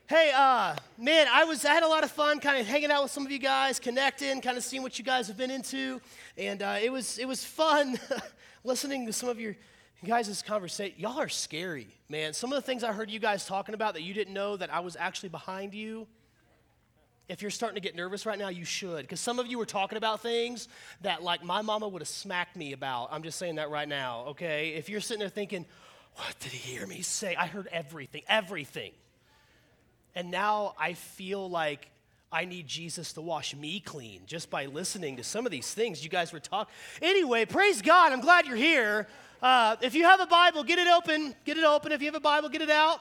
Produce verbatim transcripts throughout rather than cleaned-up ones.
Hey, uh, man, I was I had a lot of fun kind of hanging out with some of you guys, connecting, kind of seeing what you guys have been into, and uh, it was it was fun listening to some of your guys' conversation. Y'all are scary, man. Some of the things I heard you guys talking about that you didn't know that I was actually behind you. If you're starting to get nervous right now, you should, because some of you were talking about things that, like, my mama would have smacked me about. I'm just saying that right now, okay? If you're sitting there thinking, what did he hear me say? I heard everything, everything. And now I feel like I need Jesus to wash me clean just by listening to some of these things you guys were talking. Anyway, praise God. I'm glad you're here. Uh, if you have a Bible, get it open. Get it open. If you have a Bible, get it out.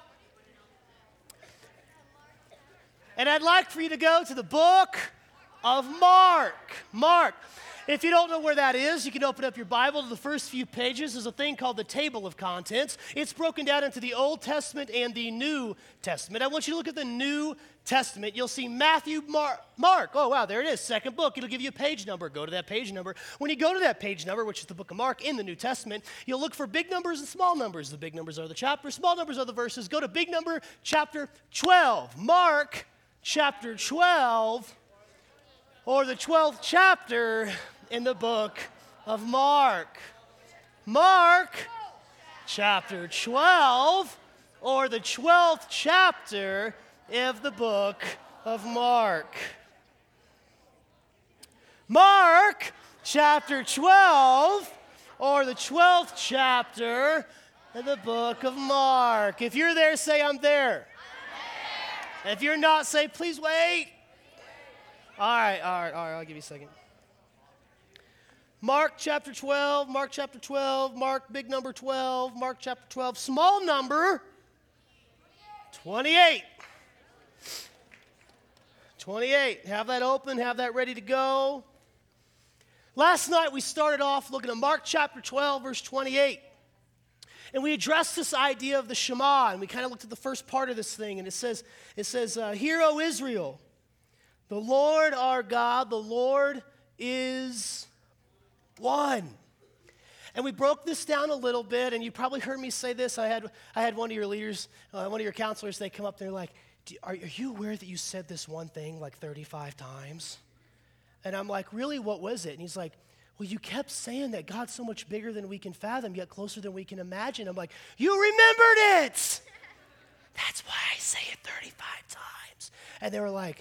And I'd like for you to go to the book of Mark. Mark. If you don't know where that is, you can open up your Bible to the first few pages. There's a thing called the table of contents. It's broken down into the Old Testament and the New Testament. I want you to look at the New Testament. You'll see Matthew, Mark. Mark. Oh, wow, there it is. Second book. It'll give you a page number. Go to that page number. When you go to that page number, which is the book of Mark in the New Testament, you'll look for big numbers and small numbers. The big numbers are the chapters. Small numbers are the verses. Go to big number, chapter twelve. Mark, chapter twelve, or the twelfth chapter in the book of Mark. Mark, chapter twelve, or the twelfth chapter of the book of Mark. Mark, chapter twelve, or the twelfth chapter of the book of Mark. If you're there, say, I'm there. I'm there. If you're not, say, please wait. All right, all right, all right, I'll give you a second. Mark chapter twelve, Mark chapter twelve, Mark big number twelve, Mark chapter twelve, small number twenty-eight. twenty-eight. Have that open, have that ready to go. Last night we started off looking at Mark chapter twelve, verse twenty-eight. And we addressed this idea of the Shema, and we kind of looked at the first part of this thing, and it says, it says, uh, Hear, O Israel, the Lord our God, the Lord is one. And we broke this down a little bit, and you probably heard me say this. I had I had one of your leaders, uh, one of your counselors, they come up there like, Do, are, are you aware that you said this one thing like thirty-five times? And I'm like, really, what was it? And he's like, well, you kept saying that God's so much bigger than we can fathom, yet closer than we can imagine. I'm like, you remembered it. That's why I say it thirty-five times. And they were like,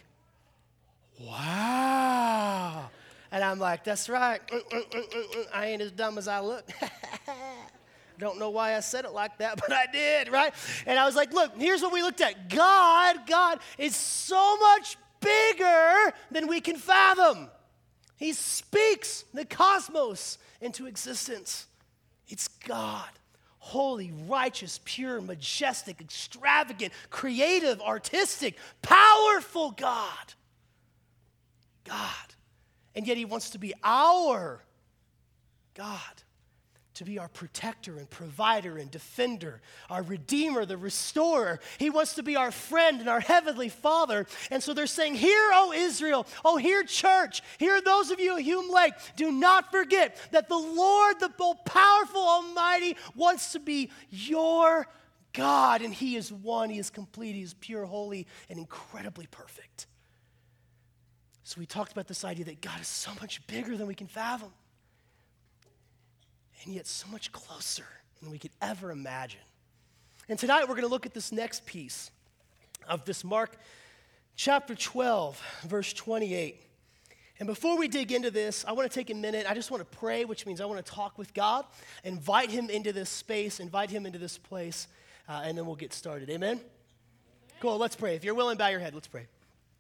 wow. And I'm like, that's right. I ain't as dumb as I look. Don't know why I said it like that, but I did, right? And I was like, look, here's what we looked at. God, God is so much bigger than we can fathom. He speaks the cosmos into existence. It's God. Holy, righteous, pure, majestic, extravagant, creative, artistic, powerful God. God. And yet he wants to be our God, to be our protector and provider and defender, our redeemer, the restorer. He wants to be our friend and our heavenly Father. And so they're saying, hear, O Israel, oh, hear church, hear those of you at Hume Lake, do not forget that the Lord, the powerful Almighty, wants to be your God. And he is one, he is complete, he is pure, holy, and incredibly perfect. So we talked about this idea that God is so much bigger than we can fathom, and yet so much closer than we could ever imagine. And tonight we're going to look at this next piece of this Mark chapter twelve, verse twenty-eight. And before we dig into this, I want to take a minute. I just want to pray, which means I want to talk with God, invite him into this space, invite him into this place, uh, and then we'll get started. Amen? Cool, let's pray. If you're willing, bow your head. Let's pray.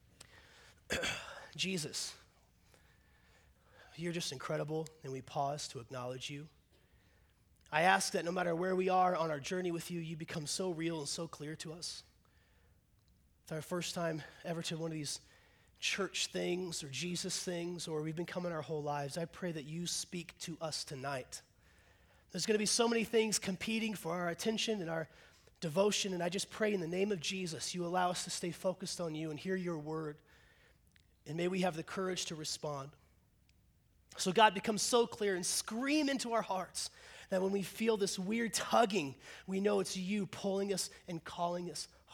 Jesus, you're just incredible, and we pause to acknowledge you. I ask that no matter where we are on our journey with you, you become so real and so clear to us. It's our first time ever to one of these church things or Jesus things, or we've been coming our whole lives. I pray that you speak to us tonight. There's going to be so many things competing for our attention and our devotion, and I just pray in the name of Jesus, you allow us to stay focused on you and hear your word. And may we have the courage to respond. So God becomes so clear and scream into our hearts that when we feel this weird tugging, we know it's you pulling us and calling us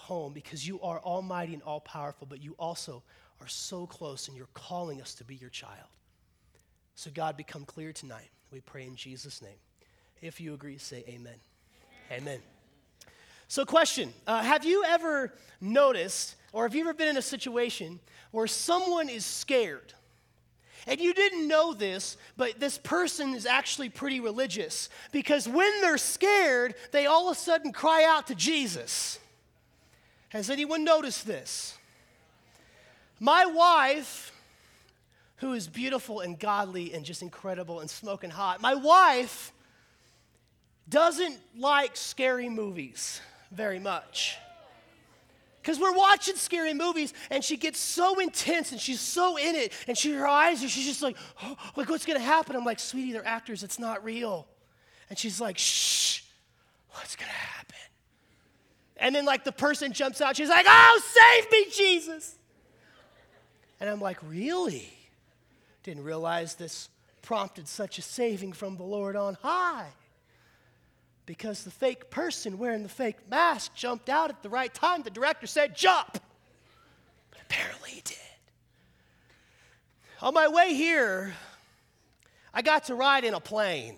home because you are almighty and all-powerful, but you also are so close and you're calling us to be your child. So God, become clear tonight. We pray in Jesus' name. If you agree, say amen. Amen. Amen. So question, uh, have you ever noticed, or have you ever been in a situation where someone is scared? And you didn't know this, but this person is actually pretty religious because when they're scared, they all of a sudden cry out to Jesus. Has anyone noticed this? My wife, who is beautiful and godly and just incredible and smoking hot, my wife doesn't like scary movies very much. Because we're watching scary movies, and she gets so intense, and she's so in it, and she, her eyes, she's just like, oh, like, what's going to happen? I'm like, sweetie, they're actors. It's not real. And she's like, shh, what's going to happen? And then, like, the person jumps out. She's like, oh, save me, Jesus. And I'm like, really? Didn't realize this prompted such a saving from the Lord on high. Because the fake person wearing the fake mask jumped out at the right time. The director said, jump. But apparently he did. On my way here, I got to ride in a plane.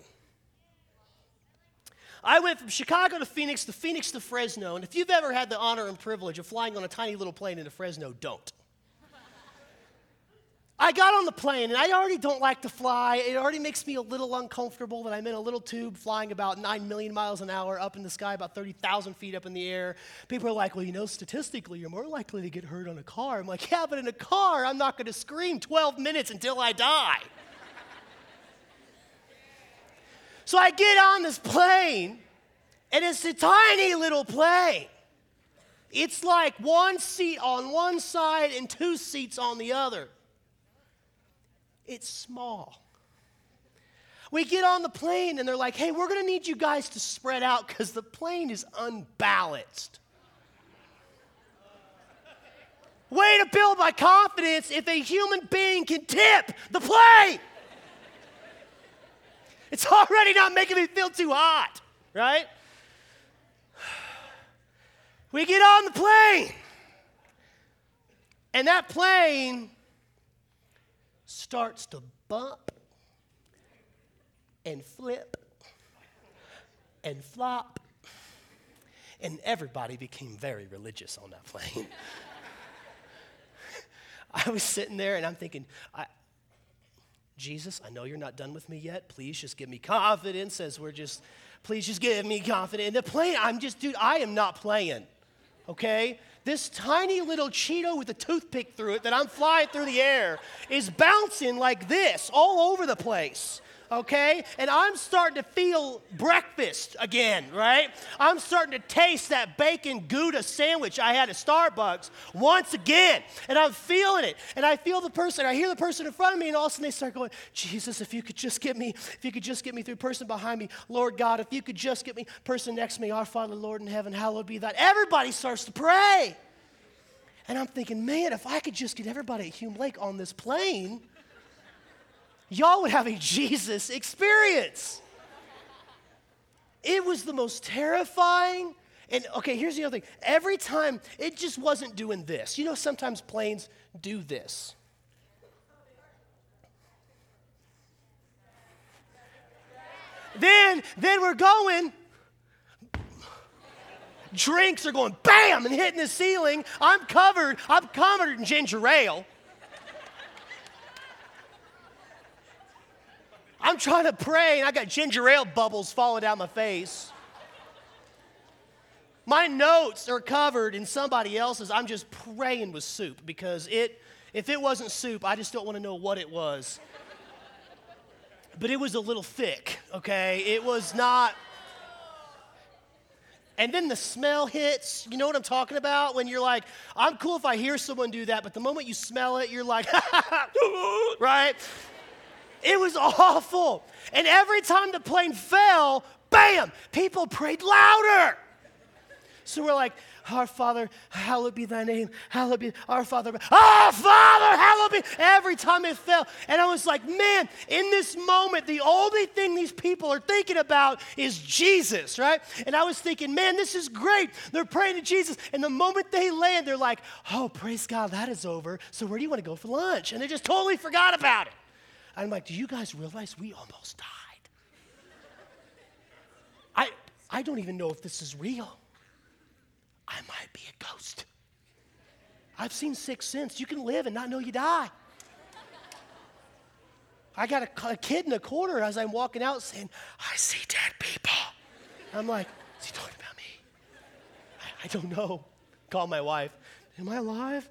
I went from Chicago to Phoenix, to Phoenix to Fresno. And if you've ever had the honor and privilege of flying on a tiny little plane into Fresno, don't. I got on the plane, and I already don't like to fly. It already makes me a little uncomfortable that I'm in a little tube flying about nine million miles an hour up in the sky, about thirty thousand feet up in the air. People are like, well, you know, statistically, you're more likely to get hurt on a car. I'm like, yeah, but in a car, I'm not going to scream twelve minutes until I die. So I get on this plane, and it's a tiny little plane. It's like one seat on one side and two seats on the other. It's small. We get on the plane and they're like, hey, we're going to need you guys to spread out because the plane is unbalanced. Way to build my confidence if a human being can tip the plane. It's already not making me feel too hot, right? We get on the plane, and that plane starts to bump and flip and flop, and everybody became very religious on that plane. I was sitting there, and I'm thinking, I, Jesus, I know you're not done with me yet. Please just give me confidence as we're just, please just give me confidence. And the plane, I'm just, dude, I am not playing, okay? This tiny little Cheeto with a toothpick through it that I'm flying through the air is bouncing like this all over the place, okay? And I'm starting to feel breakfast again, right? I'm starting to taste that bacon Gouda sandwich I had at Starbucks once again. And I'm feeling it. And I feel the person, I hear the person in front of me, and all of a sudden they start going, Jesus, if you could just get me, if you could just get me through, person behind me, Lord God, if you could just get me, person next to me, our Father, Lord in heaven, hallowed be thy. Everybody starts to pray. And I'm thinking, man, if I could just get everybody at Hume Lake on this plane, y'all would have a Jesus experience. It was the most terrifying. And okay, here's the other thing. Every time, it just wasn't doing this. You know, sometimes planes do this. Then, then we're going. Drinks are going bam and hitting the ceiling. I'm covered. I'm covered in ginger ale. I'm trying to pray, and I got ginger ale bubbles falling down my face. My notes are covered in somebody else's. I'm just praying with soup because it, if it wasn't soup, I just don't want to know what it was. But it was a little thick, okay? It was not. And then the smell hits. You know what I'm talking about? When you're like, I'm cool if I hear someone do that, but the moment you smell it, you're like, right? It was awful. And every time the plane fell, bam, people prayed louder. So we're like, our Father, hallowed be thy name, hallowed be our Father, our Father, hallowed be, every time it fell. And I was like, man, in this moment, the only thing these people are thinking about is Jesus, right? And I was thinking, man, this is great. They're praying to Jesus. And the moment they land, they're like, oh, praise God, that is over. So where do you want to go for lunch? And they just totally forgot about it. I'm like, do you guys realize we almost died? I, I don't even know if this is real. I might be a ghost. I've seen Sixth Sense. You can live and not know you die. I got a, a kid in the corner as I'm walking out saying, I see dead people. I'm like, is he talking about me? I, I don't know. Call my wife. Am I alive?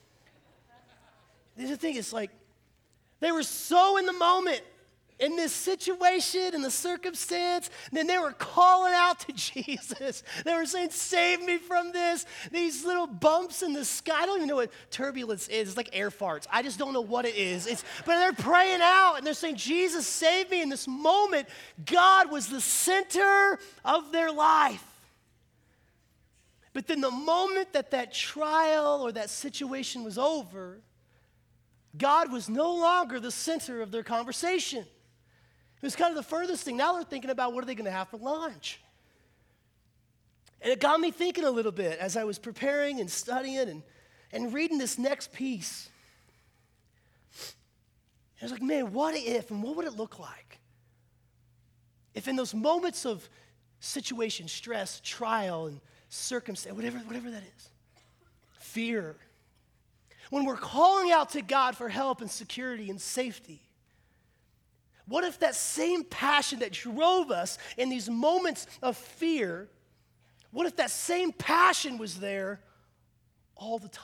The thing is, like, they were so in the moment, in this situation, in the circumstance, and then they were calling out to Jesus. They were saying, save me from this. These little bumps in the sky. I don't even know what turbulence is. It's like air farts. I just don't know what it is. It's, but they're praying out, and they're saying, Jesus, save me. In this moment, God was the center of their life. But then the moment that that trial or that situation was over, God was no longer the center of their conversation. It was kind of the furthest thing. Now they're thinking about what are they going to have for lunch. And it got me thinking a little bit as I was preparing and studying and, and reading this next piece. I was like, man, what if and what would it look like if in those moments of situation, stress, trial, and circumstance, whatever, whatever that is, fear, when we're calling out to God for help and security and safety, what if that same passion that drove us in these moments of fear, what if that same passion was there all the time?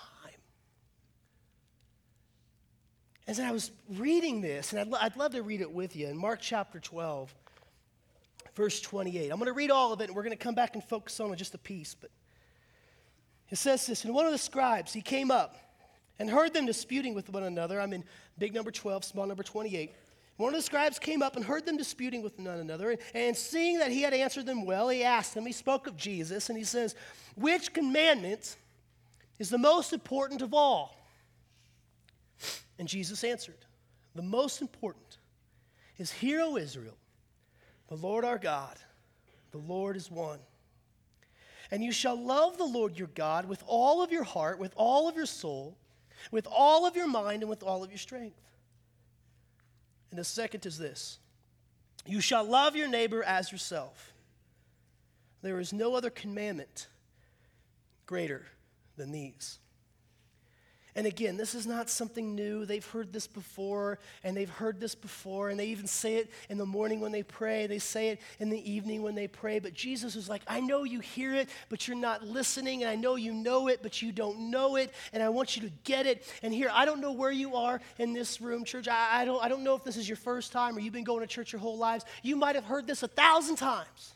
As I was reading this, and I'd, lo- I'd love to read it with you, in Mark chapter twelve, verse twenty-eight. I'm going to read all of it, and we're going to come back and focus on just a piece. But it says this, and one of the scribes, he came up and heard them disputing with one another. I'm in big number twelve, small number twenty-eight. One of the scribes came up and heard them disputing with one another, and, and seeing that he had answered them well, he asked them, he spoke of Jesus, and he says, which commandment is the most important of all? And Jesus answered, the most important is, hear, O Israel, the Lord our God, the Lord is one. And you shall love the Lord your God with all of your heart, with all of your soul, with all of your mind, and with all of your strength. And the second is this, you shall love your neighbor as yourself. There is no other commandment greater than these. And again, this is not something new. They've heard this before, and they've heard this before, and they even say it in the morning when they pray. They say it in the evening when they pray. But Jesus is like, I know you hear it, but you're not listening, and I know you know it, but you don't know it, and I want you to get it. And here, I don't know where you are in this room, church. I, I, don't, I don't know if this is your first time or you've been going to church your whole lives. You might have heard this a thousand times.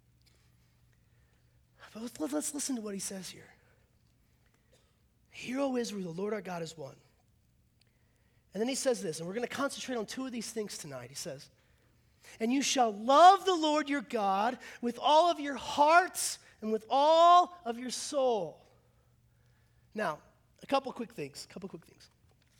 But let's, let's listen to what he says here. Hear, O Israel, the Lord our God is one. And then he says this, and we're going to concentrate on two of these things tonight. He says, and you shall love the Lord your God with all of your hearts and with all of your soul. Now, a couple quick things, a couple quick things.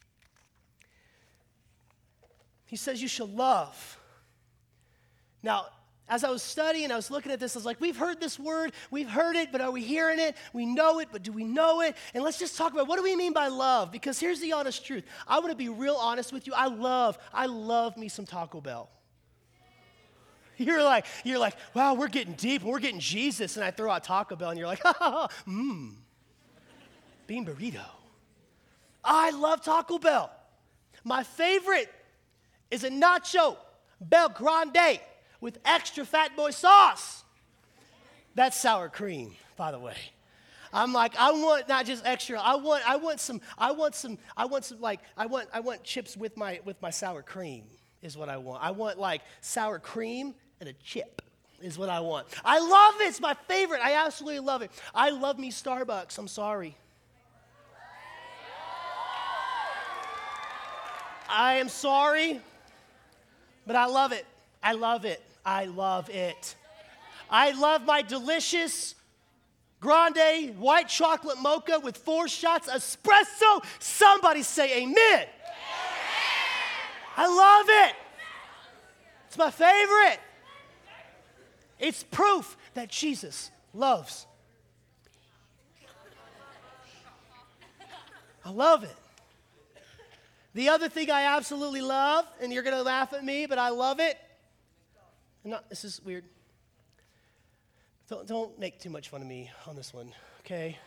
He says you shall love. Now, as I was studying, I was looking at this, I was like, we've heard this word, we've heard it, but are we hearing it? We know it, but do we know it? And let's just talk about what do we mean by love? Because here's the honest truth. I want to be real honest with you. I love, I love me some Taco Bell. You're like, you're like, wow, we're getting deep, we're getting Jesus, and I throw out Taco Bell, and you're like, ha ha ha, mmm, bean burrito. I love Taco Bell. My favorite is a nacho Bel Grande with extra Fat Boy sauce. That's sour cream, by the way. I'm like, I want not just extra. I want, I want some. I want some. I want some. Like, I want, I want chips with my with my sour cream. Is what I want. I want like sour cream and a chip. Is what I want. I love it. It's my favorite. I absolutely love it. I love me Starbucks. I'm sorry. I am sorry, but I love it. I love it. I love it. I love my delicious grande, white chocolate mocha with four shots espresso. Somebody say amen. Amen. I love it. It's my favorite. It's proof that Jesus loves. I love it. The other thing I absolutely love, and you're going to laugh at me, but I love it. No, this is weird. Don't, don't make too much fun of me on this one, okay?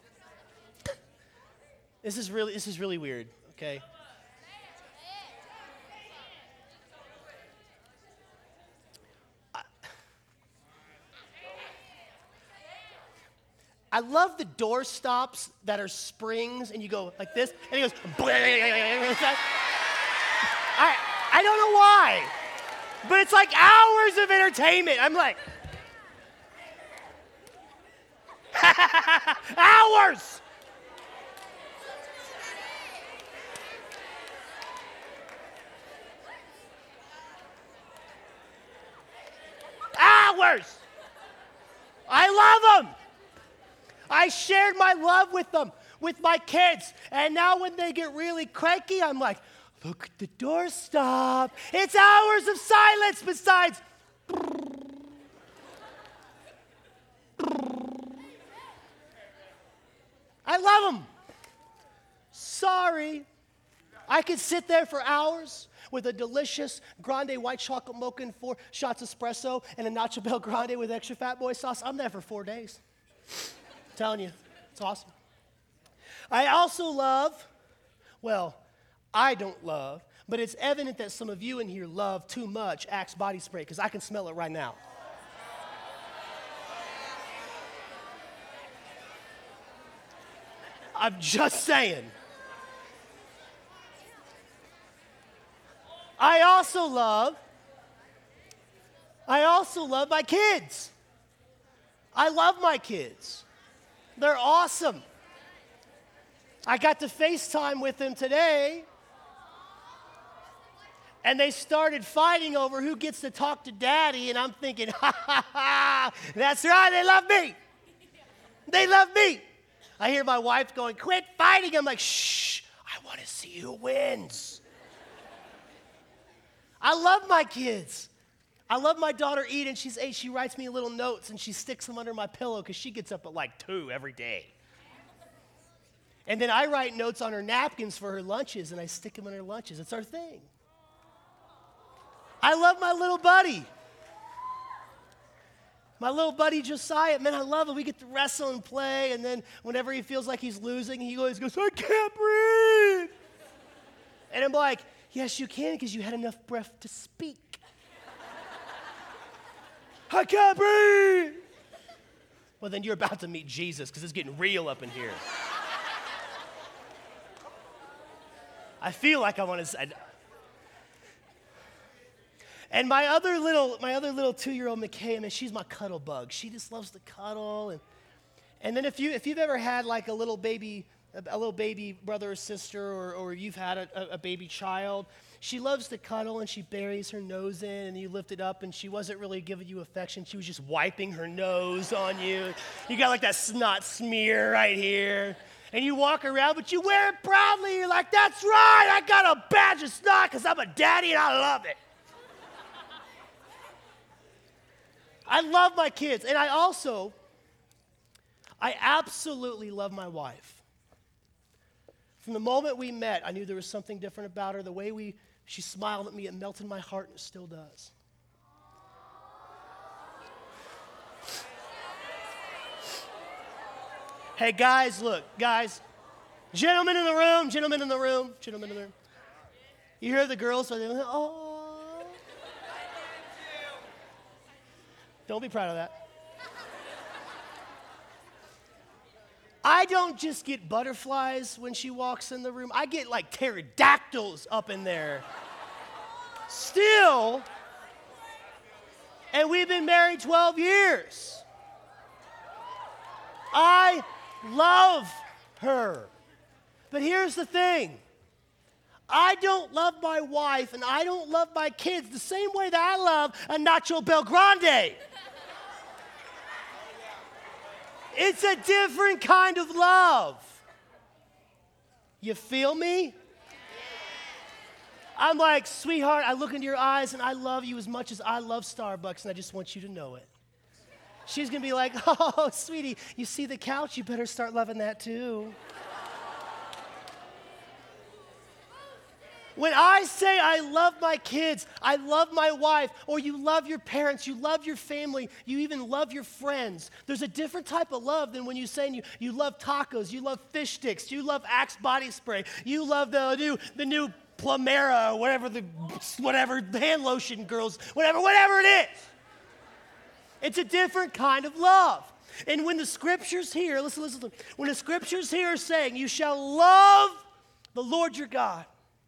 This is really, this is really weird, okay? I, I love the door stops that are springs, and you go like this, and it goes. I, I don't know why, but it's like hours of entertainment. I'm like, hours. Hours. I love them. I shared my love with them, with my kids. And now when they get really cranky, I'm like, look at the doorstop. It's hours of silence besides. I love them. Sorry. I could sit there for hours with a delicious grande white chocolate mocha and four shots espresso and a Nacho Bel Grande with extra Fat Boy sauce. I'm there for four days. I'm telling you, it's awesome. I also love, well, I don't love, but it's evident that some of you in here love too much Axe body spray because I can smell it right now. I'm just saying. I also love, I also love my kids. I love my kids. They're awesome. I got to FaceTime with them today, and they started fighting over who gets to talk to Daddy, and I'm thinking, ha, ha, ha, that's right, they love me. They love me. I hear my wife going, quit fighting. I'm like, shh, I want to see who wins. I love my kids. I love my daughter Eden. She's eight. She writes me little notes, and she sticks them under my pillow because she gets up at like two every day. And then I write notes on her napkins for her lunches, and I stick them in her lunches. It's our thing. I love my little buddy. My little buddy Josiah, man, I love him. We get to wrestle and play, and then whenever he feels like he's losing, he always goes, I can't breathe. And I'm like, yes, you can because you had enough breath to speak. I can't breathe. Well, then you're about to meet Jesus because it's getting real up in here. I feel like I want to say. And my other little, my other little two-year-old McKay, man, she's my cuddle bug. She just loves to cuddle. And, and then if you if you've ever had like a little baby, a, a little baby brother or sister, or, or you've had a, a baby child, she loves to cuddle and she buries her nose in, and you lift it up, and she wasn't really giving you affection. She was just wiping her nose on you. You got like that snot smear right here. And you walk around, but you wear it proudly. You're like, that's right, I got a badge of snot because I'm a daddy and I love it. I love my kids, and I also, I absolutely love my wife. From the moment we met, I knew there was something different about her. The way we, she smiled at me, it melted my heart, and it still does. Hey, guys, look, guys, gentlemen in the room, gentlemen in the room, gentlemen in the room. You hear the girls, so they're like, oh. Don't be proud of that. I don't just get butterflies when she walks in the room. I get like pterodactyls up in there. Still, and we've been married twelve years. I love her. But here's the thing. I don't love my wife and I don't love my kids the same way that I love a Nacho Bel Grande. It's a different kind of love. You feel me? I'm like, sweetheart, I look into your eyes and I love you as much as I love Starbucks, and I just want you to know it. She's going to be like, oh, sweetie, you see the couch? You better start loving that too. When I say I love my kids, I love my wife, or you love your parents, you love your family, you even love your friends, there's a different type of love than when you say you, you love tacos, you love fish sticks, you love Axe body spray, you love the new, the new Plumera, or whatever the whatever hand lotion girls, whatever, whatever it is. It's a different kind of love. And when the scriptures here, listen, listen, listen, when the scriptures here are saying, you shall love the Lord your God,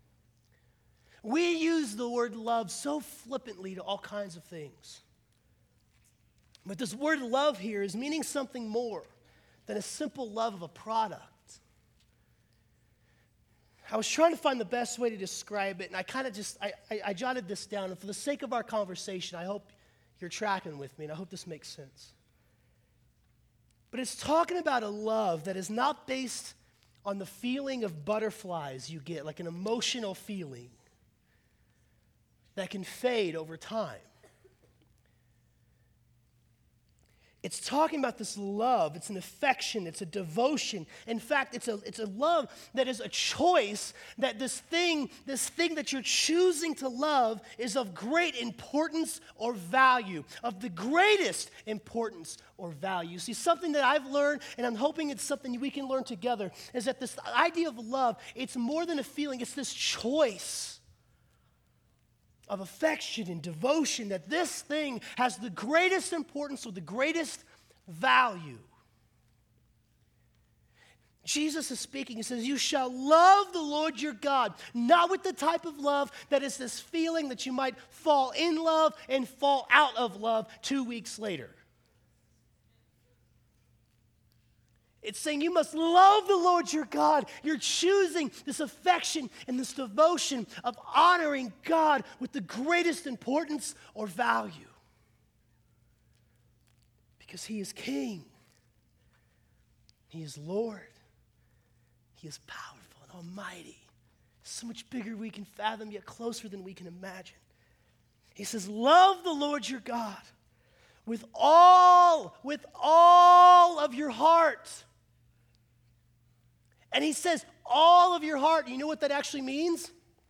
we use the word love so flippantly to all kinds of things. But this word love here is meaning something more than a simple love of a product. I was trying to find the best way to describe it, and I kind of just, I, I, I jotted this down. And for the sake of our conversation, I hope you're tracking with me, and I hope this makes sense. But it's talking about a love that is not based on the feeling of butterflies you get, like an emotional feeling that can fade over time. It's talking about this love. It's an affection. It's a devotion. In fact, it's a, it's a love that is a choice, that this thing, this thing that you're choosing to love is of great importance or value, of the greatest importance or value. See, something that I've learned, and I'm hoping it's something we can learn together, is that this idea of love, it's more than a feeling. It's this choice of affection and devotion, that this thing has the greatest importance or the greatest value. Jesus is speaking. He says, you shall love the Lord your God, not with the type of love that is this feeling that you might fall in love and fall out of love two weeks later. It's saying you must love the Lord your God. You're choosing this affection and this devotion of honoring God with the greatest importance or value. Because he is King. He is Lord. He is powerful and almighty. So much bigger we can fathom, yet closer than we can imagine. He says, love the Lord your God with all, with all of your heart. And he says, all of your heart. You know what that actually means?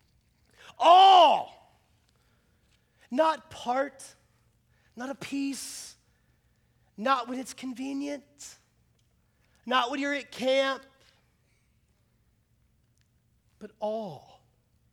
All. Not part, not a piece, not when it's convenient, not when you're at camp, but all.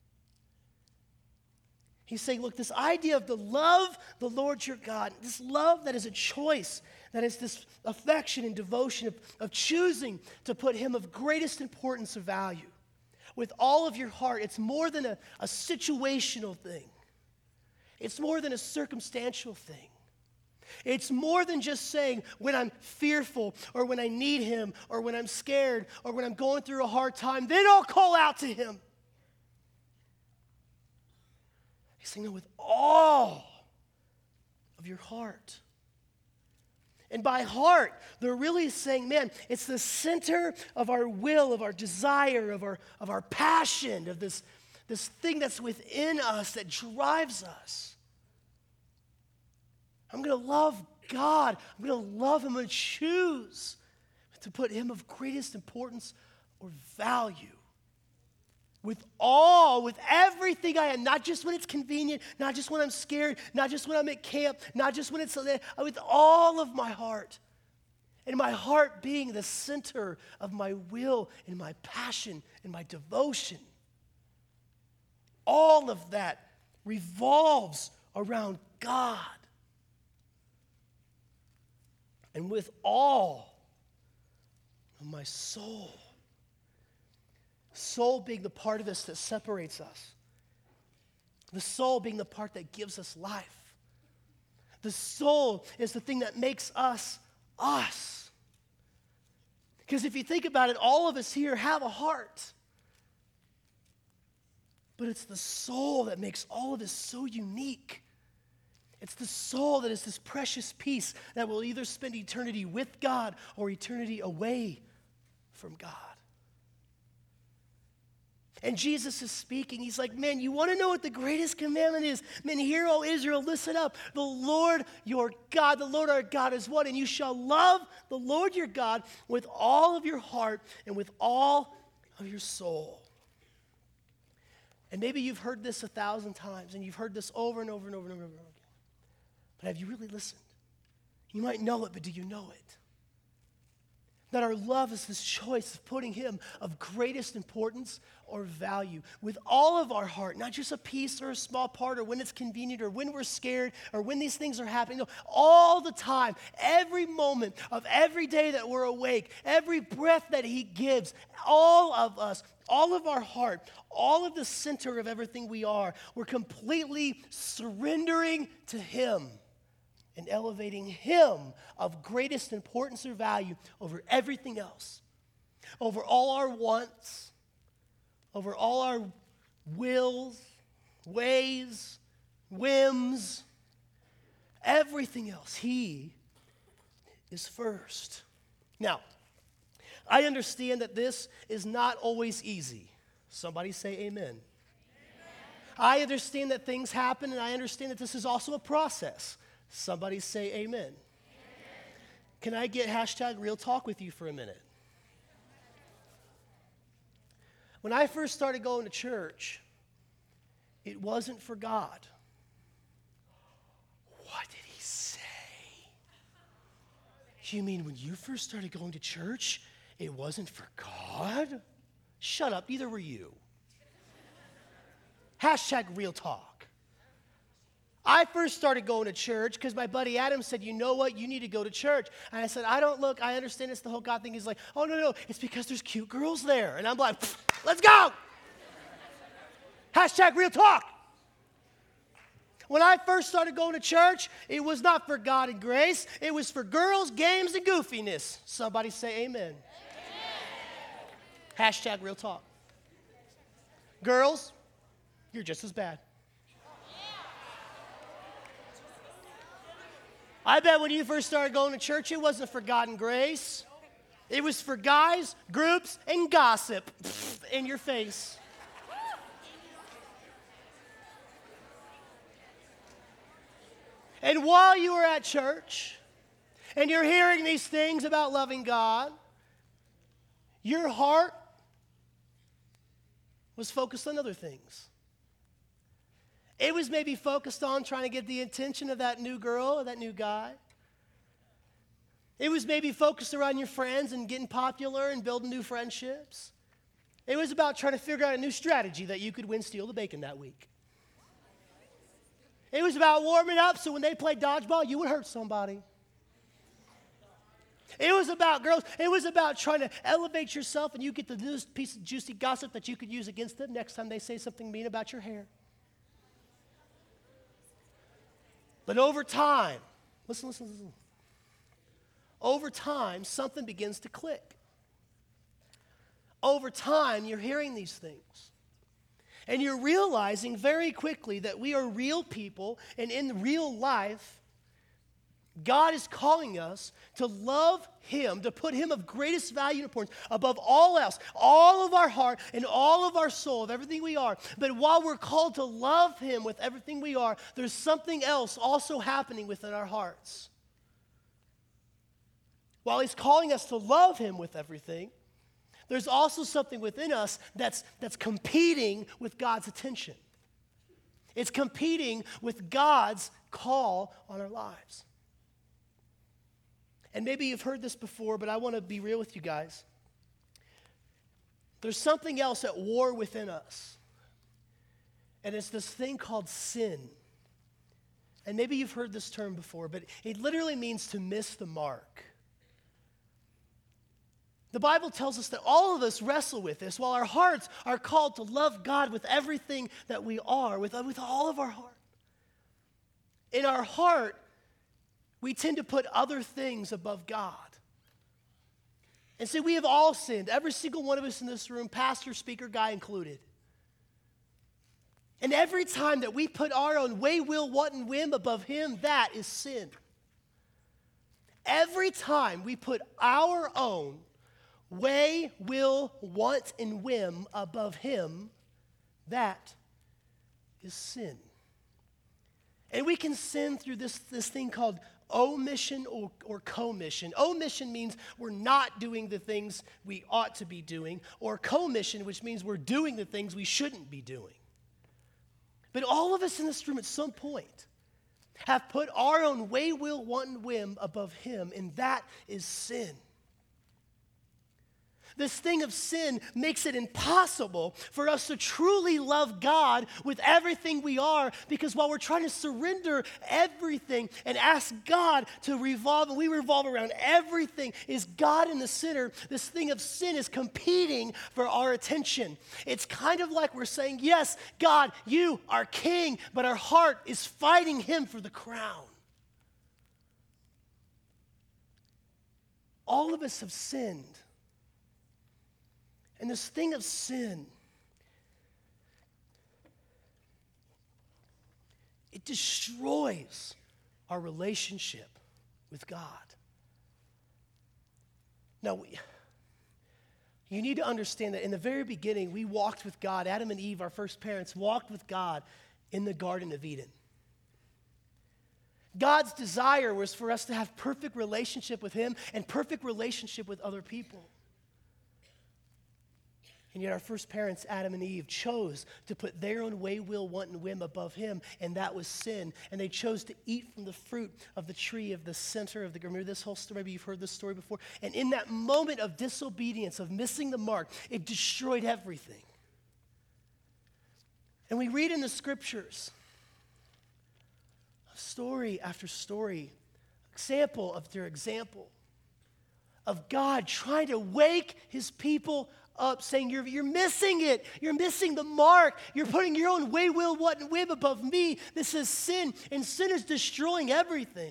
He's saying, look, this idea of the love the Lord your God, this love that is a choice, that is this affection and devotion of, of choosing to put him of greatest importance or value. With all of your heart, it's more than a, a situational thing. It's more than a circumstantial thing. It's more than just saying when I'm fearful or when I need him or when I'm scared or when I'm going through a hard time, then I'll call out to him. He's saying, no, with all of your heart. And by heart, they're really saying, man, it's the center of our will, of our desire, of our, of our passion, of this, this thing that's within us that drives us. I'm going to love God. I'm going to love him and choose to put him of greatest importance or value. With all, with everything I am, not just when it's convenient, not just when I'm scared, not just when I'm at camp, not just when it's, with all of my heart. And my heart being the center of my will and my passion and my devotion. All of that revolves around God. And with all of my soul. Soul being the part of us that separates us. The soul being the part that gives us life. The soul is the thing that makes us us. Because if you think about it, all of us here have a heart. But it's the soul that makes all of us so unique. It's the soul that is this precious piece that will either spend eternity with God or eternity away from God. And Jesus is speaking. He's like, man, you want to know what the greatest commandment is? Man, hear, O Israel, listen up. The Lord your God, the Lord our God is one. And you shall love the Lord your God with all of your heart and with all of your soul. And maybe you've heard this a thousand times, and you've heard this over and over and over and over and over again. But have you really listened? You might know it, but do you know it? That our love is this choice of putting him of greatest importance or value with all of our heart, not just a piece or a small part or when it's convenient or when we're scared or when these things are happening. No, all the time, every moment of every day that we're awake, every breath that he gives, all of us, all of our heart, all of the center of everything we are, we're completely surrendering to him and elevating him of greatest importance or value over everything else, over all our wants, over all our wills, ways, whims, everything else. He is first. Now, I understand that this is not always easy. Somebody say amen. Amen. I understand that things happen, and I understand that this is also a process. Somebody say amen. Amen. Can I get hashtag real talk with you for a minute? When I first started going to church, it wasn't for God. What did he say? You mean when you first started going to church, it wasn't for God? Shut up, neither were you. Hashtag real talk. I first started going to church because my buddy Adam said, you know what, you need to go to church. And I said, I don't look, I understand it's the whole God thing. He's like, oh, no, no, it's because there's cute girls there. And I'm like, let's go. Hashtag real talk. When I first started going to church, it was not for God and grace. It was for girls, games, and goofiness. Somebody say amen. Amen. Hashtag real talk. Girls, you're just as bad. I bet when you first started going to church, it wasn't for God and grace. It was for guys, groups, and gossip in your face. And while you were at church, and you're hearing these things about loving God, your heart was focused on other things. It was maybe focused on trying to get the attention of that new girl or that new guy. It was maybe focused around your friends and getting popular and building new friendships. It was about trying to figure out a new strategy that you could win Steal the Bacon that week. It was about warming up so when they played dodgeball, you would hurt somebody. It was about girls. It was about trying to elevate yourself and you get the new piece of juicy gossip that you could use against them next time they say something mean about your hair. But over time, listen, listen, listen. Over time, something begins to click. Over time, you're hearing these things. And you're realizing very quickly that we are real people, and in real life, God is calling us to love him, to put him of greatest value and importance above all else, all of our heart and all of our soul, of everything we are. But while we're called to love him with everything we are, there's something else also happening within our hearts. While he's calling us to love him with everything, there's also something within us that's, that's competing with God's attention. It's competing with God's call on our lives. And maybe you've heard this before, but I want to be real with you guys. There's something else at war within us. And it's this thing called sin. And maybe you've heard this term before, but it literally means to miss the mark. The Bible tells us that all of us wrestle with this, while our hearts are called to love God with everything that we are, with, with all of our heart. In our heart, we tend to put other things above God. And see, we have all sinned. Every single one of us in this room, pastor, speaker, guy included. And every time that we put our own way, will, want, and whim above him, that is sin. Every time we put our own way, will, want, and whim above him, that is sin. And we can sin through this, this thing called omission or, or commission. Omission means we're not doing the things we ought to be doing, or commission, which means we're doing the things we shouldn't be doing. But all of us in this room at some point have put our own way, will, want, and whim above him, and that is sin. This thing of sin makes it impossible for us to truly love God with everything we are, because while we're trying to surrender everything and ask God to revolve, and we revolve around everything, is God in the center, this thing of sin is competing for our attention. It's kind of like we're saying, yes, God, you are king, but our heart is fighting him for the crown. All of us have sinned. And this thing of sin, it destroys our relationship with God. Now, we, you need to understand that in the very beginning, we walked with God. Adam and Eve, our first parents, walked with God in the Garden of Eden. God's desire was for us to have perfect relationship with him and perfect relationship with other people. And yet our first parents, Adam and Eve, chose to put their own way, will, want, and whim above him, and that was sin. And they chose to eat from the fruit of the tree of the center of the garden. Remember this whole story? Maybe you've heard this story before. And in that moment of disobedience, of missing the mark, it destroyed everything. And we read in the scriptures, story after story, example after example, of God trying to wake his people up, saying, you're, you're missing it. You're missing the mark. You're putting your own way, will, want, and whim above me. This is sin, and sin is destroying everything.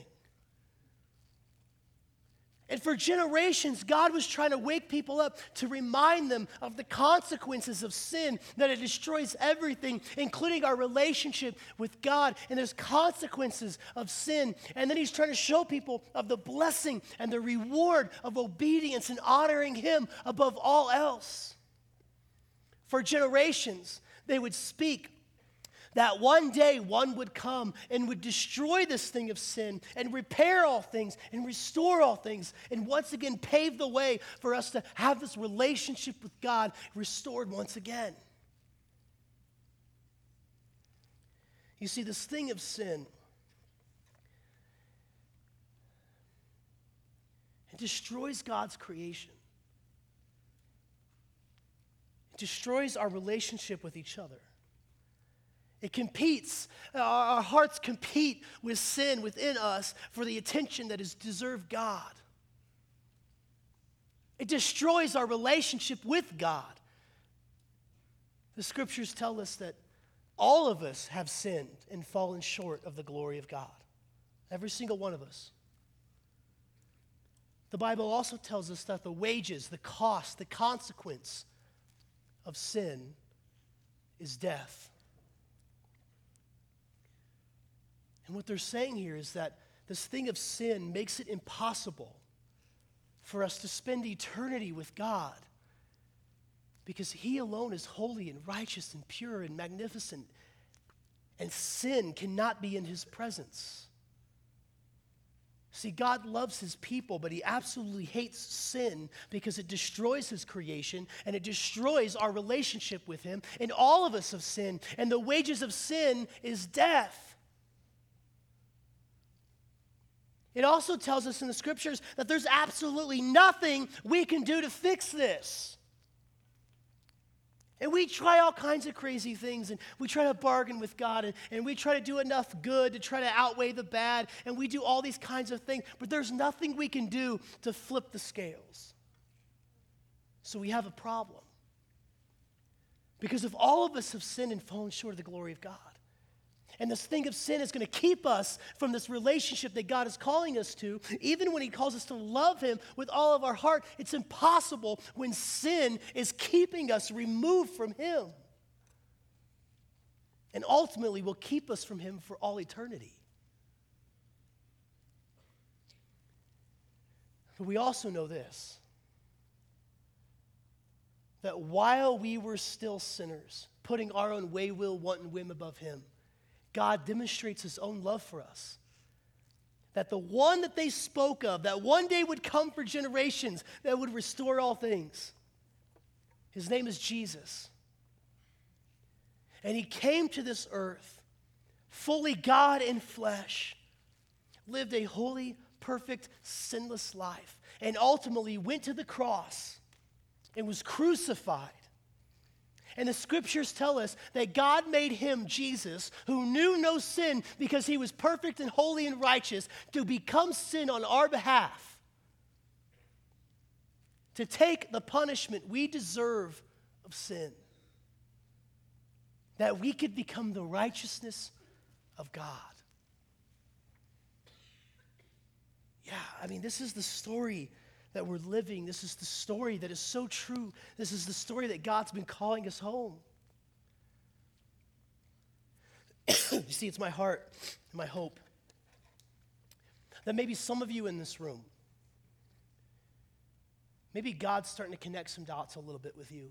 And for generations, God was trying to wake people up to remind them of the consequences of sin, that it destroys everything, including our relationship with God. And there's consequences of sin. And then he's trying to show people of the blessing and the reward of obedience and honoring him above all else. For generations, they would speak that one day one would come and would destroy this thing of sin and repair all things and restore all things and once again pave the way for us to have this relationship with God restored once again. You see, this thing of sin, it destroys God's creation. It destroys our relationship with each other. It competes, our hearts compete with sin within us for the attention that is deserved God. It destroys our relationship with God. The scriptures tell us that all of us have sinned and fallen short of the glory of God. Every single one of us. The Bible also tells us that the wages, the cost, the consequence of sin is death. And what they're saying here is that this thing of sin makes it impossible for us to spend eternity with God, because he alone is holy and righteous and pure and magnificent, and sin cannot be in his presence. See, God loves his people, but he absolutely hates sin because it destroys his creation and it destroys our relationship with him. And all of us have sinned, and the wages of sin is death. It also tells us in the scriptures that there's absolutely nothing we can do to fix this. And we try all kinds of crazy things, and we try to bargain with God, and, and we try to do enough good to try to outweigh the bad, and we do all these kinds of things, but there's nothing we can do to flip the scales. So we have a problem. Because if all of us have sinned and fallen short of the glory of God, and this thing of sin is going to keep us from this relationship that God is calling us to, even when he calls us to love him with all of our heart, it's impossible when sin is keeping us removed from him. and ultimately will keep us from him for all eternity. But we also know this, that while we were still sinners, putting our own way, will, want, and whim above him, God demonstrates his own love for us. That the one that they spoke of, that one day would come for generations, that would restore all things, his name is Jesus. And he came to this earth, fully God in flesh, lived a holy, perfect, sinless life, and ultimately went to the cross and was crucified. And the scriptures tell us that God made him, Jesus, who knew no sin because he was perfect and holy and righteous, to become sin on our behalf, to take the punishment we deserve of sin, that we could become the righteousness of God. Yeah, I mean, this is the story that we're living. This is the story that is so true. This is the story that God's been calling us home. You see, it's my heart and my hope that maybe some of you in this room, maybe God's starting to connect some dots a little bit with you.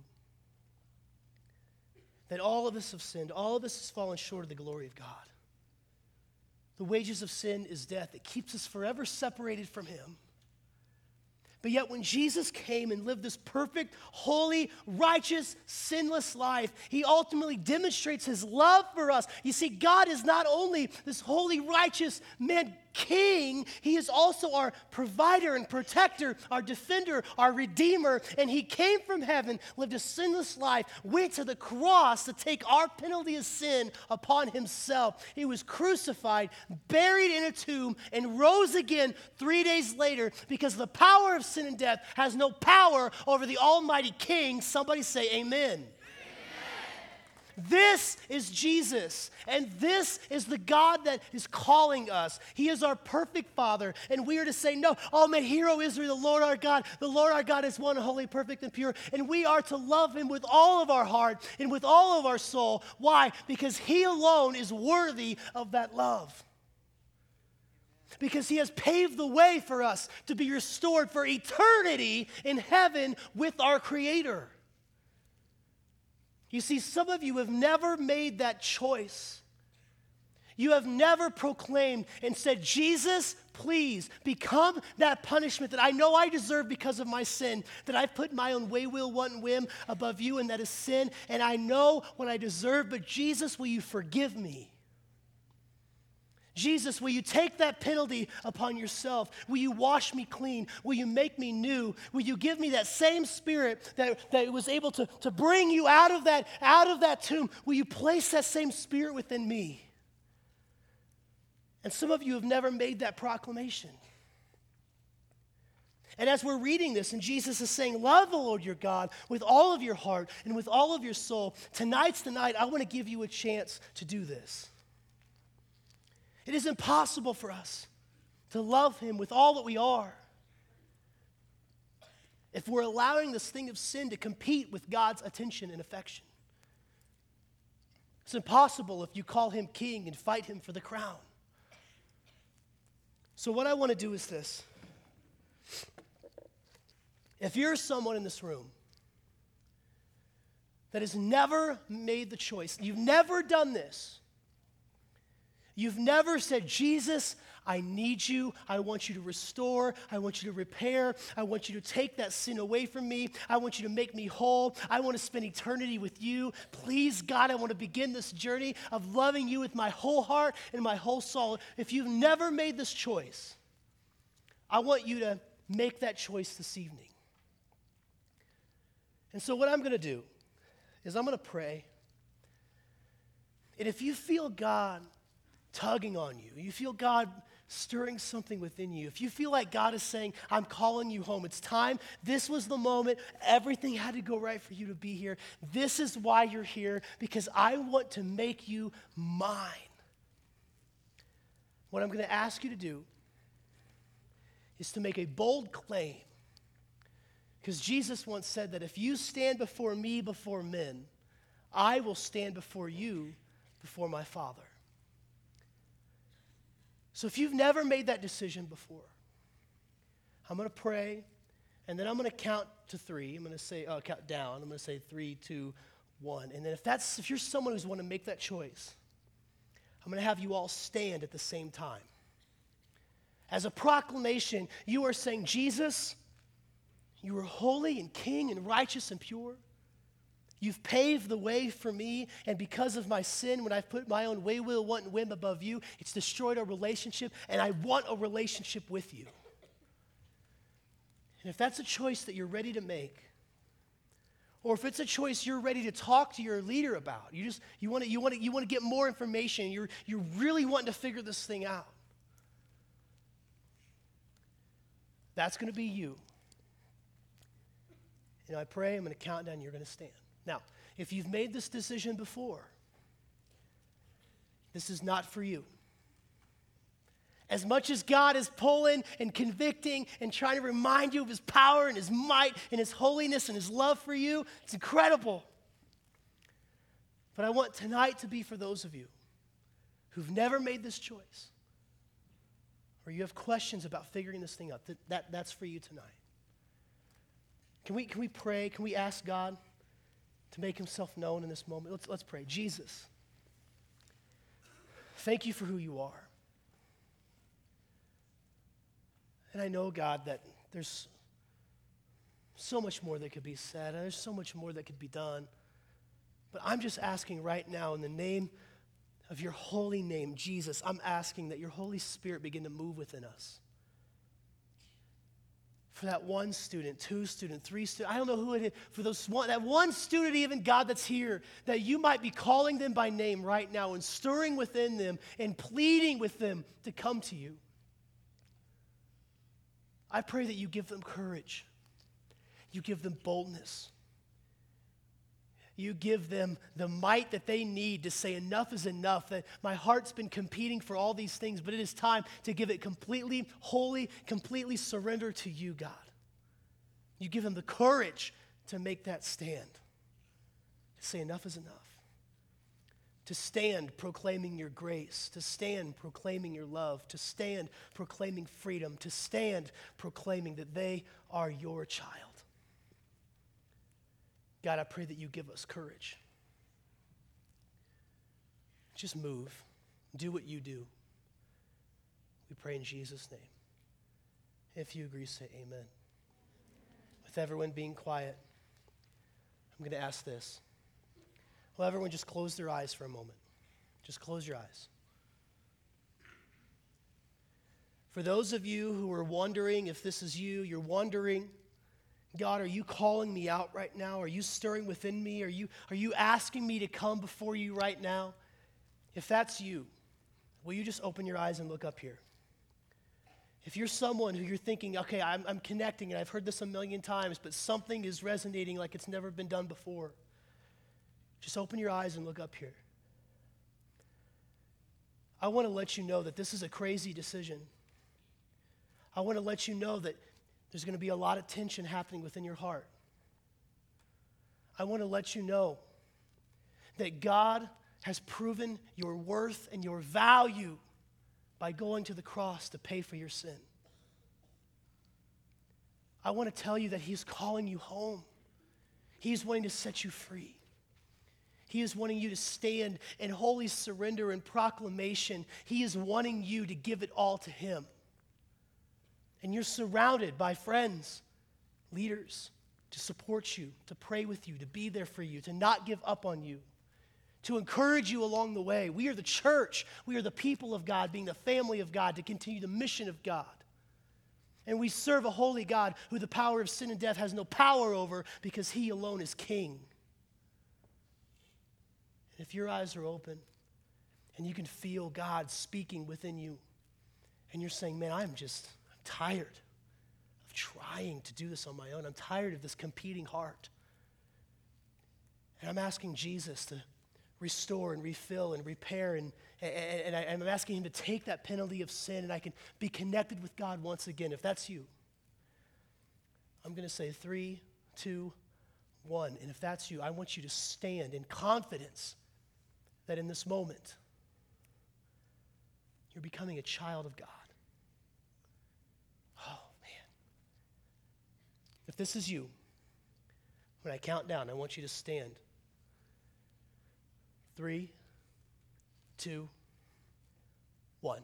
That all of us have sinned. All of us has fallen short of the glory of God. The wages of sin is death. It keeps us forever separated from him. But yet when Jesus came and lived this perfect, holy, righteous, sinless life, he ultimately demonstrates his love for us. You see, God is not only this holy, righteous man king, he is also our provider and protector, our defender, our redeemer. And he came from heaven, lived a sinless life, went to the cross to take our penalty of sin upon himself. He was crucified, buried in a tomb, and rose again three days later, because the power of sin and death has no power over the almighty king. Somebody say amen. This is Jesus, and this is the God that is calling us. He is our perfect Father, and we are to say, no, oh man, hear, O Israel, the Lord our God, the Lord our God is one, holy, perfect, and pure, and we are to love him with all of our heart and with all of our soul. Why? Because he alone is worthy of that love. Because he has paved the way for us to be restored for eternity in heaven with our Creator. You see, some of you have never made that choice. You have never proclaimed and said, Jesus, please become that punishment that I know I deserve because of my sin, that I've put my own way, will, want, and whim above you, and that is sin, and I know what I deserve, but Jesus, will you forgive me? Jesus, will you take that penalty upon yourself? Will you wash me clean? Will you make me new? Will you give me that same spirit that, that was able to, to bring you out of that, out of that tomb? Will you place that same spirit within me? And some of you have never made that proclamation. And as we're reading this, and Jesus is saying, love the Lord your God with all of your heart and with all of your soul, tonight's the night I want to give you a chance to do this. It is impossible for us to love him with all that we are if we're allowing this thing of sin to compete with God's attention and affection. It's impossible if you call him king and fight him for the crown. So what I want to do is this. If you're someone in this room that has never made the choice, you've never done this, you've never said, Jesus, I need you. I want you to restore. I want you to repair. I want you to take that sin away from me. I want you to make me whole. I want to spend eternity with you. Please, God, I want to begin this journey of loving you with my whole heart and my whole soul. If you've never made this choice, I want you to make that choice this evening. And so what I'm going to do is I'm going to pray. And if you feel God tugging on you, you feel God stirring something within you, if you feel like God is saying, I'm calling you home, it's time, this was the moment, everything had to go right for you to be here, this is why you're here, because I want to make you mine. What I'm going to ask you to do is to make a bold claim, because Jesus once said that if you stand before me before men, I will stand before you before my Father. So if you've never made that decision before, I'm going to pray, and then I'm going to count to three. I'm going to say, oh, count down. I'm going to say three, two, one. And then if that's, if you're someone who's want to make that choice, I'm going to have you all stand at the same time. As a proclamation, you are saying, Jesus, you are holy and king and righteous and pure. You've paved the way for me, and because of my sin, when I've put my own way, will, want, and whim above you, it's destroyed our relationship, and I want a relationship with you. And if that's a choice that you're ready to make, or if it's a choice you're ready to talk to your leader about, you just you want to you want to you want to get more information, you're you're really wanting to figure this thing out. That's going to be you. And I pray, I'm going to count down, you're going to stand. Now, if you've made this decision before, this is not for you. As much as God is pulling and convicting and trying to remind you of his power and his might and his holiness and his love for you, it's incredible. But I want tonight to be for those of you who've never made this choice, or you have questions about figuring this thing out. That, that, that's for you tonight. Can we, can we pray? Can we ask God to make himself known in this moment? Let's, let's pray. Jesus, thank you for who you are. And I know, God, that there's so much more that could be said. And there's so much more that could be done. But I'm just asking right now in the name of your holy name, Jesus, I'm asking that your Holy Spirit begin to move within us. For that one student, two student, three student, I don't know who it is, for those one, that one student even, God, that's here, that you might be calling them by name right now and stirring within them and pleading with them to come to you. I pray that you give them courage. You give them boldness. You give them the might that they need to say enough is enough, that my heart's been competing for all these things, but it is time to give it completely, wholly, completely surrender to you, God. You give them the courage to make that stand, to say enough is enough, to stand proclaiming your grace, to stand proclaiming your love, to stand proclaiming freedom, to stand proclaiming that they are your child. God, I pray that you give us courage. Just move. Do what you do. We pray in Jesus' name. If you agree, say amen. With everyone being quiet, I'm going to ask this. Well, everyone just close their eyes for a moment. Just close your eyes. For those of you who are wondering if this is you, you're wondering, God, are you calling me out right now? Are you stirring within me? Are you, are you asking me to come before you right now? If that's you, will you just open your eyes and look up here? If you're someone who you're thinking, okay, I'm, I'm connecting, and I've heard this a million times, but something is resonating like it's never been done before, just open your eyes and look up here. I want to let you know that this is a crazy decision. I want to let you know that there's going to be a lot of tension happening within your heart. I want to let you know that God has proven your worth and your value by going to the cross to pay for your sin. I want to tell you that he's calling you home. He's wanting to set you free. He is wanting you to stand in holy surrender and proclamation. He is wanting you to give it all to him. And you're surrounded by friends, leaders, to support you, to pray with you, to be there for you, to not give up on you, to encourage you along the way. We are the church. We are the people of God, being the family of God, to continue the mission of God. And we serve a holy God who the power of sin and death has no power over, because he alone is king. And if your eyes are open and you can feel God speaking within you, and you're saying, man, I'm just tired of trying to do this on my own. I'm tired of this competing heart. And I'm asking Jesus to restore and refill and repair, and, and, and I, I'm asking him to take that penalty of sin, and I can be connected with God once again. If that's you, I'm going to say three, two, one. And if that's you, I want you to stand in confidence that in this moment, you're becoming a child of God. Oh, man. If this is you, when I count down, I want you to stand. Three, two, one.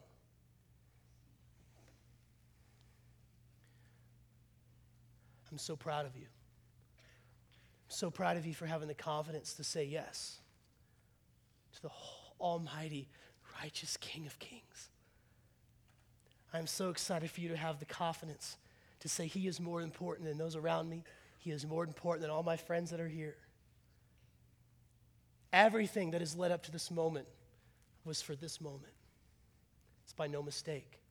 I'm so proud of you. I'm so proud of you for having the confidence to say yes to the almighty, righteous King of Kings. I'm so excited for you to have the confidence to say he is more important than those around me. He is more important than all my friends that are here. Everything that has led up to this moment was for this moment. It's by no mistake.